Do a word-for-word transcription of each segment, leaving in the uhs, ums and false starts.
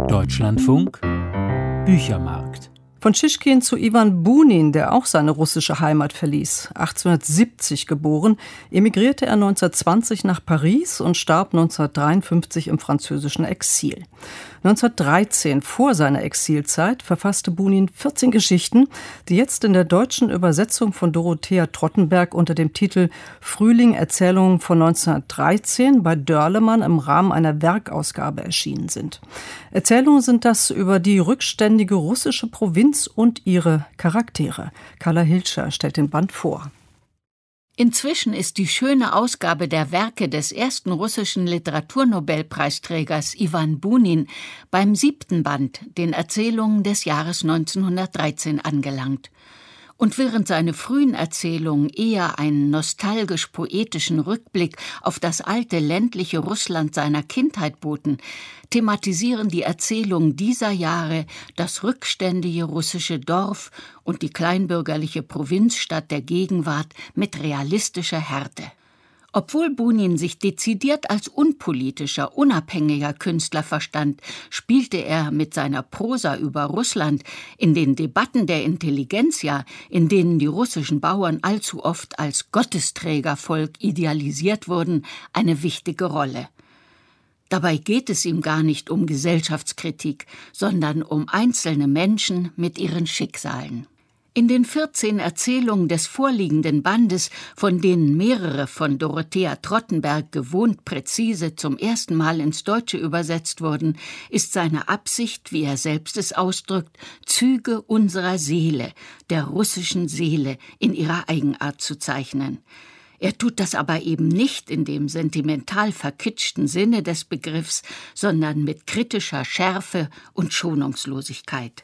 Deutschlandfunk Büchermarkt. Von Schischkin zu Iwan Bunin, der auch seine russische Heimat verließ. achtzehnhundertsiebzig geboren, emigrierte er neunzehnhundertzwanzig nach Paris und starb neunzehnhundertdreiundfünfzig im französischen Exil. neunzehnhundertdreizehn, vor seiner Exilzeit, verfasste Bunin vierzehn Geschichten, die jetzt in der deutschen Übersetzung von Dorothea Trottenberg unter dem Titel Frühling Erzählungen von neunzehnhundertdreizehn bei Dörlemann im Rahmen einer Werkausgabe erschienen sind. Erzählungen sind das über die rückständige russische Provinz und ihre Charaktere. Carla Hilscher stellt den Band vor. Inzwischen ist die schöne Ausgabe der Werke des ersten russischen Literaturnobelpreisträgers Iwan Bunin beim siebten Band, den Erzählungen des Jahres neunzehnhundertdreizehn, angelangt. Und während seine frühen Erzählungen eher einen nostalgisch-poetischen Rückblick auf das alte ländliche Russland seiner Kindheit boten, thematisieren die Erzählungen dieser Jahre das rückständige russische Dorf und die kleinbürgerliche Provinzstadt der Gegenwart mit realistischer Härte. Obwohl Bunin sich dezidiert als unpolitischer, unabhängiger Künstler verstand, spielte er mit seiner Prosa über Russland in den Debatten der Intelligenzia, in denen die russischen Bauern allzu oft als Gottesträgervolk idealisiert wurden, eine wichtige Rolle. Dabei geht es ihm gar nicht um Gesellschaftskritik, sondern um einzelne Menschen mit ihren Schicksalen. In den vierzehn Erzählungen des vorliegenden Bandes, von denen mehrere von Dorothea Trottenberg gewohnt präzise zum ersten Mal ins Deutsche übersetzt wurden, ist seine Absicht, wie er selbst es ausdrückt, Züge unserer Seele, der russischen Seele, in ihrer Eigenart zu zeichnen. Er tut das aber eben nicht in dem sentimental verkitschten Sinne des Begriffs, sondern mit kritischer Schärfe und Schonungslosigkeit.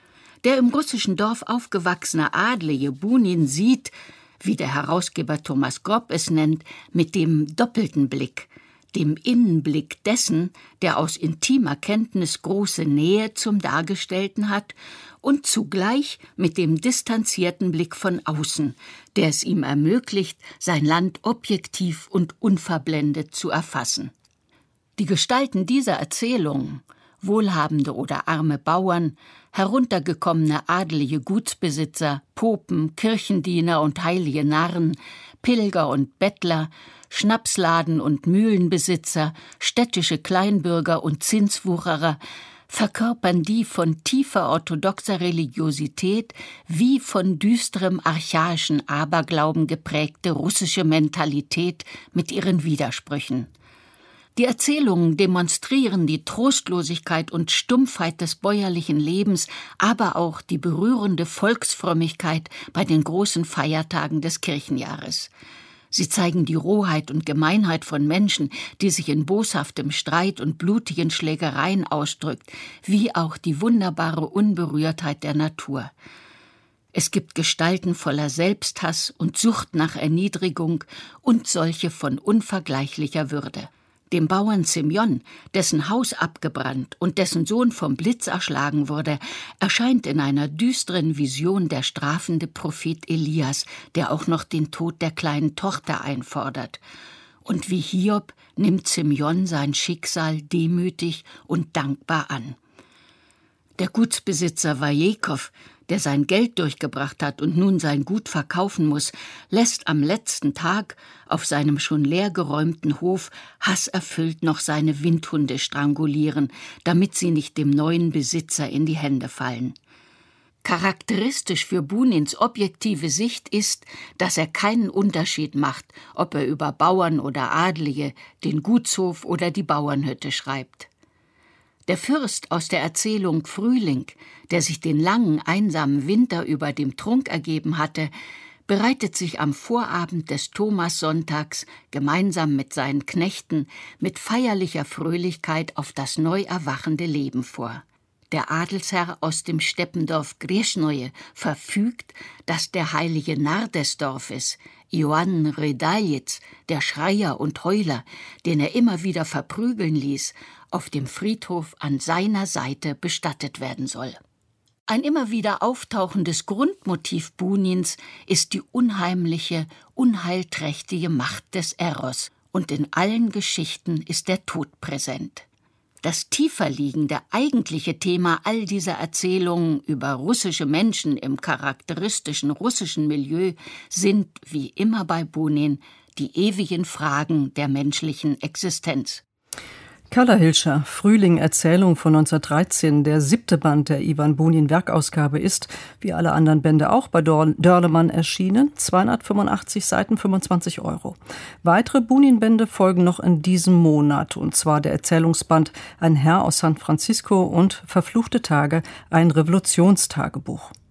Der im russischen Dorf aufgewachsene Adlige Bunin sieht, wie der Herausgeber Thomas Grob es nennt, mit dem doppelten Blick, dem Innenblick dessen, der aus intimer Kenntnis große Nähe zum Dargestellten hat, und zugleich mit dem distanzierten Blick von außen, der es ihm ermöglicht, sein Land objektiv und unverblendet zu erfassen. Die Gestalten dieser Erzählungen, wohlhabende oder arme Bauern, heruntergekommene adelige Gutsbesitzer, Popen, Kirchendiener und heilige Narren, Pilger und Bettler, Schnapsladen- und Mühlenbesitzer, städtische Kleinbürger und Zinswucherer, verkörpern die von tiefer orthodoxer Religiosität wie von düsterem archaischen Aberglauben geprägte russische Mentalität mit ihren Widersprüchen. Die Erzählungen demonstrieren die Trostlosigkeit und Stumpfheit des bäuerlichen Lebens, aber auch die berührende Volksfrömmigkeit bei den großen Feiertagen des Kirchenjahres. Sie zeigen die Rohheit und Gemeinheit von Menschen, die sich in boshaftem Streit und blutigen Schlägereien ausdrückt, wie auch die wunderbare Unberührtheit der Natur. Es gibt Gestalten voller Selbsthass und Sucht nach Erniedrigung und solche von unvergleichlicher Würde. Dem Bauern Semjon, dessen Haus abgebrannt und dessen Sohn vom Blitz erschlagen wurde, erscheint in einer düsteren Vision der strafende Prophet Elias, der auch noch den Tod der kleinen Tochter einfordert. Und wie Hiob nimmt Semjon sein Schicksal demütig und dankbar an. Der Gutsbesitzer Wajekow, der sein Geld durchgebracht hat und nun sein Gut verkaufen muss, lässt am letzten Tag auf seinem schon leergeräumten Hof hasserfüllt noch seine Windhunde strangulieren, damit sie nicht dem neuen Besitzer in die Hände fallen. Charakteristisch für Bunins objektive Sicht ist, dass er keinen Unterschied macht, ob er über Bauern oder Adlige, den Gutshof oder die Bauernhütte schreibt. Der Fürst aus der Erzählung Frühling, der sich den langen, einsamen Winter über dem Trunk ergeben hatte, bereitet sich am Vorabend des Thomassonntags gemeinsam mit seinen Knechten mit feierlicher Fröhlichkeit auf das neu erwachende Leben vor. Der Adelsherr aus dem Steppendorf Greshnoje verfügt, dass der heilige Narr des Dorfes, Ioan Redajitz, der Schreier und Heuler, den er immer wieder verprügeln ließ, auf dem Friedhof an seiner Seite bestattet werden soll. Ein immer wieder auftauchendes Grundmotiv Bunins ist die unheimliche, unheilträchtige Macht des Eros, und in allen Geschichten ist der Tod präsent. Das tiefer liegende, eigentliche Thema all dieser Erzählungen über russische Menschen im charakteristischen russischen Milieu sind, wie immer bei Bunin, die ewigen Fragen der menschlichen Existenz. Carla Hilscher, Frühling, Erzählung von neunzehnhundertdreizehn, der siebte Band der Ivan Bunin Werkausgabe ist, wie alle anderen Bände auch bei Dörlemann erschienen, zweihundertfünfundachtzig Seiten, fünfundzwanzig Euro. Weitere Bunin-Bände folgen noch in diesem Monat, und zwar der Erzählungsband Ein Herr aus San Francisco und Verfluchte Tage, ein Revolutionstagebuch.